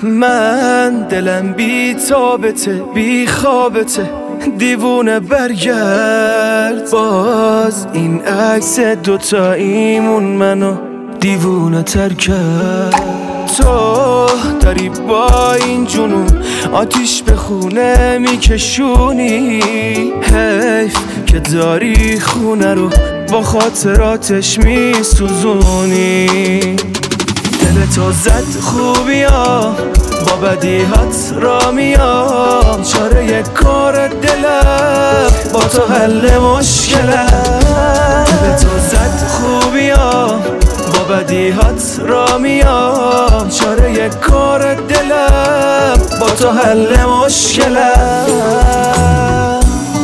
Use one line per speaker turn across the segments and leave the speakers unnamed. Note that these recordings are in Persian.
من دلم بی تابته بی خوابته، دیوونه برگرد. باز این عکس دوتاییمون منو دیوونه تر کرد. تو داری با این جنون آتیش به خونه میکشونی، حیف که داری خونه رو با خاطراتش میسوزونی. دلتو زد خوبیا با بدیهات را میام، چاره کار دلم با تو حل مشکلم. دلتو زد خوبیا با بدیهات را میام، چاره کار دلم با تو حل مشکلم.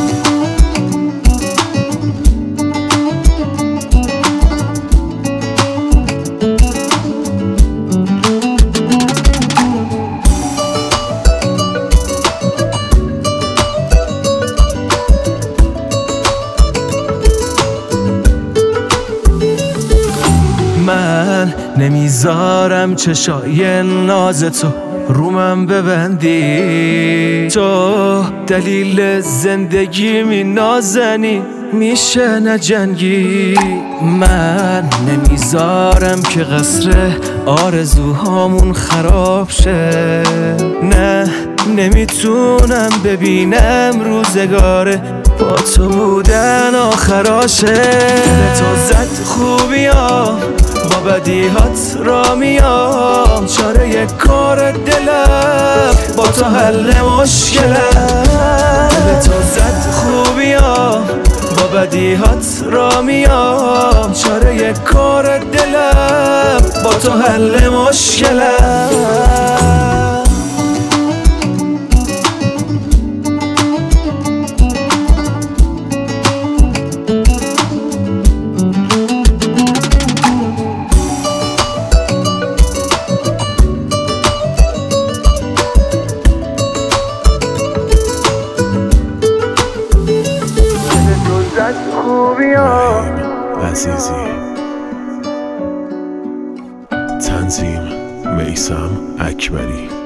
من نمیذارم چشای ناز تو رومم ببندی، تو دلیل زندگی می نازنی میشه نجنگی. من نمیذارم که قصر آرزوهامون خراب شه، نه نمیتونم ببینم روزگاره با تو بودن آخراشه. تو زد خوبیا با بدیهات را میام، چاره کار دلم با تو حل مشکلم. تو زد خوبیا با بدیهات را میام، چاره کار دلم با تو حل مشکلم.
عزیزی تنظیم میثم اکبری.